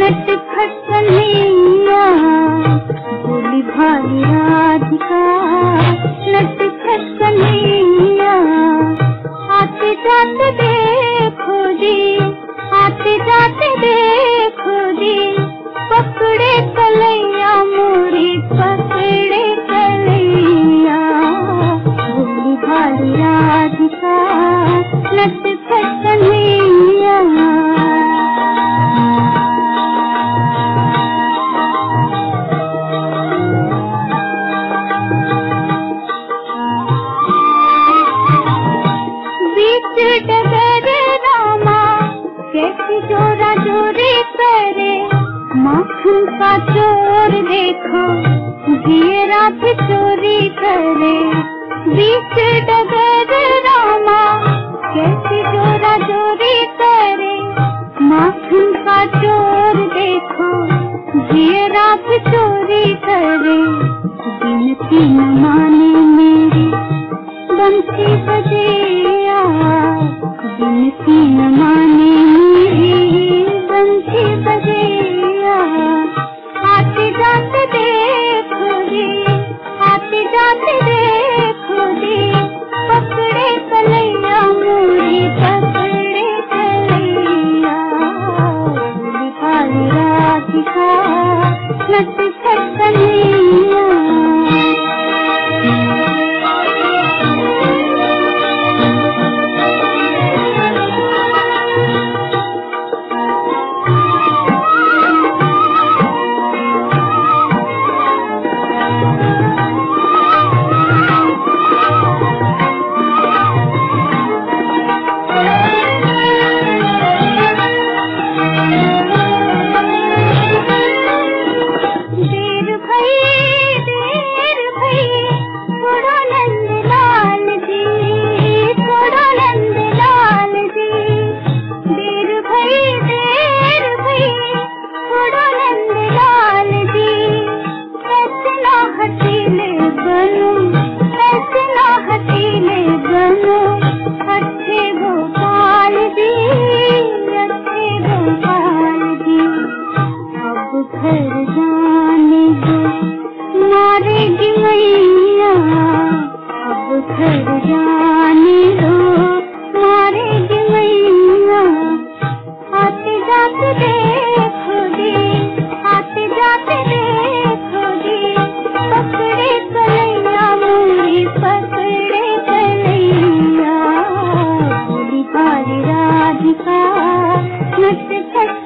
नटखट कन्हैया भोली भाली राधिका, नटखट कन्हैया आते जाते देखो जी, आते जाते देखो जी, पकड़े कलैया मोरी पकड़े कलैया, भोली भाली राधिका नटखट कन्हैया। बीच डगर रामा कैसी जोरा जोरी करे, माखन का चोर देखो घेरा भी चोरी करे। बीच डगर रामा कैसी जोरा जोरी करे, माखन का चोर देखो घेरा भी चोरी करे। गिनती न माने मेरी बंसी बजिया, गिनती न माने मेरी बंसी बजिया। आते जाते देखो जी, आते जाते देखो जी, पकड़े कलैया मोरी पकड़े कलैया, भोली भाली राधिका नटखट कन्हैया। घर जाने दो मारेगी मैया, अब घर जाने दो मारेगी मैया। आते जाते देखो जी, आते जाते देखो जी, पकड़े कलैया मोरी पकड़े कलैया, भोली भाली राधिका नटखट